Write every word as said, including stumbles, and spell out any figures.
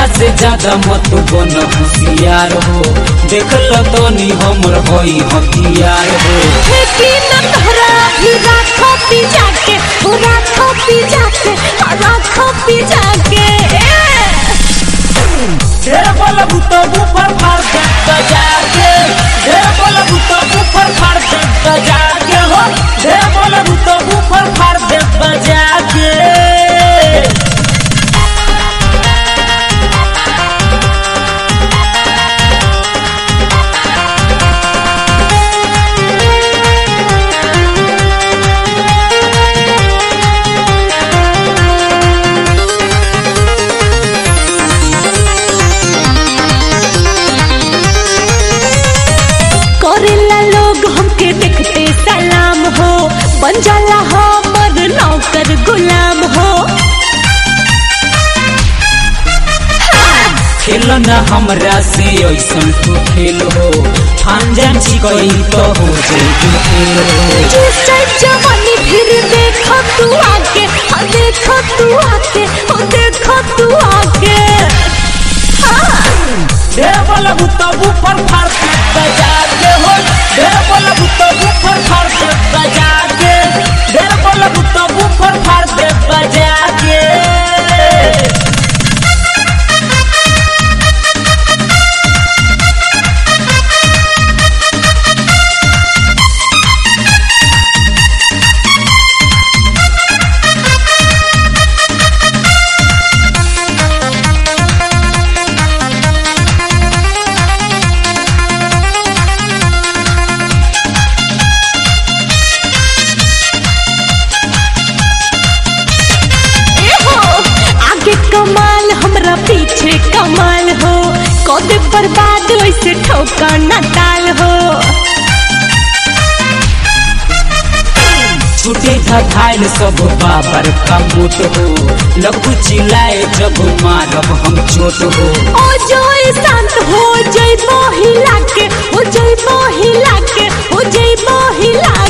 हमरा से ज्यादा मत बन होशियार हो, देख लो तो नी हमर होई हथियार हो। खेती न तहरा भी राखो पी जाके, ओ राखो पी जाके, ओ राखो पी जाके। ढेर बोलबू तो ऊपर फाड़ दे त जाके, ढेर बोलबू तो ऊपर फाड़ दे त जाके हो, ढेर बोलबू तो ऊपर फाड़ दे त जाके। देखते सलाम हो, बन जाला हमर नौकर गुलाम हो। खेल न हमरा से ऐसन तू खेल हो, ठान जान कोई तो हो खेल हो। जवानी फिर देखो तू आके, हाँ देखो तू आके, ओ देखो तू आके। ढेर बोलबू तो ऊपर फाड़ दे त जाके हो, ढेर बोलबू तो ऊपर फाड़ दे त जाके, ढेर बोलबू तो ऊपर फाड़ दे त जाके। कमाल हमरा पीछे कमाल हो, कद बर्बाद वैसे ठोका न टाल हो। छूटे था घायल सब बाबर का मोट हो, लगू चिल्लाए जब मारब हम चोट हो। ओ जोई शांत हो जई मोहिला के, ओ जई मोहिला के, ओ जई मोहिला